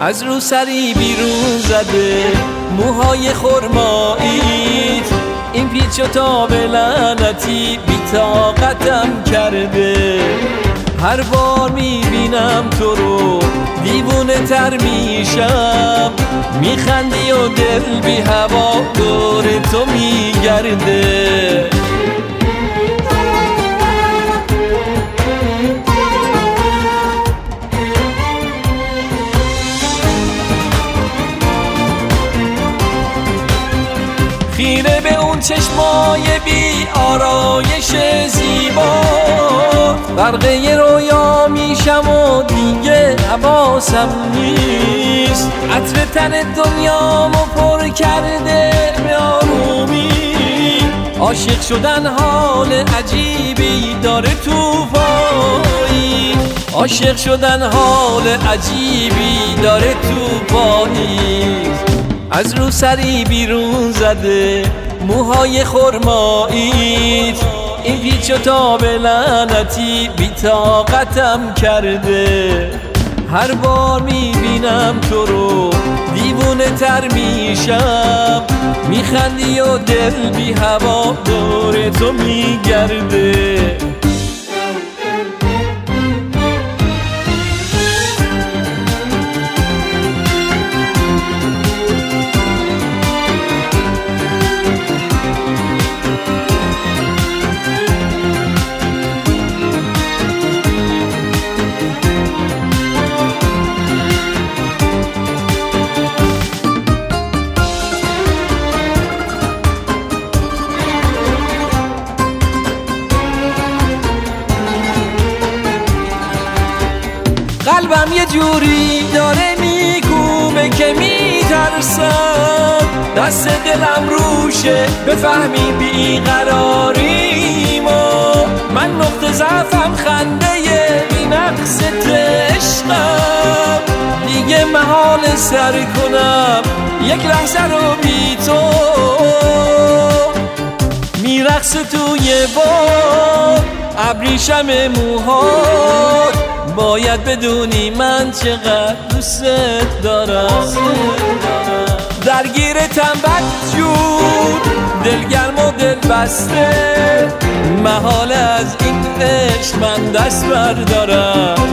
از رو سری بیرون زده موهای خرماییت، این پیچ و تاب لعنتی بی طاقتم کرده. هر بار میبینم تو رو دیوونه تر میشم، میخندی و دل بی هوا دور تو میگرده. خیره به اون چشمای بی آرایش زیبا، غرقه رویا میشم و دیگه حواسم نیست. عطر تن دنیامو پر کرده به آرومی، عاشق شدن حال عجیبی داره تو پایی، عاشق شدن حال عجیبی داره تو پایی. از رو سری بیرون زده موهای خرماییت، این پیچ و تاب لعنتی بی طاقتم کرده. هر بار میبینم تو رو دیوونه تر میشم، میخندی و دل بی هوا دور تو میگرده. قلبم یه جوری داره میکوبه که میترسم، دست دلم روشه بفهمی بیقراریمو. من نقطه ضعفم خنده بی نقص عشقم، دیگه محال سر کنم یک لحظه رو بی تو. میرقص توی باد ابریشم موهات، باید بدونی من چقدر دوست دارم. درگیرتم بدجور دلگرم و دل بسته، محال از این عشق من دست بردارم.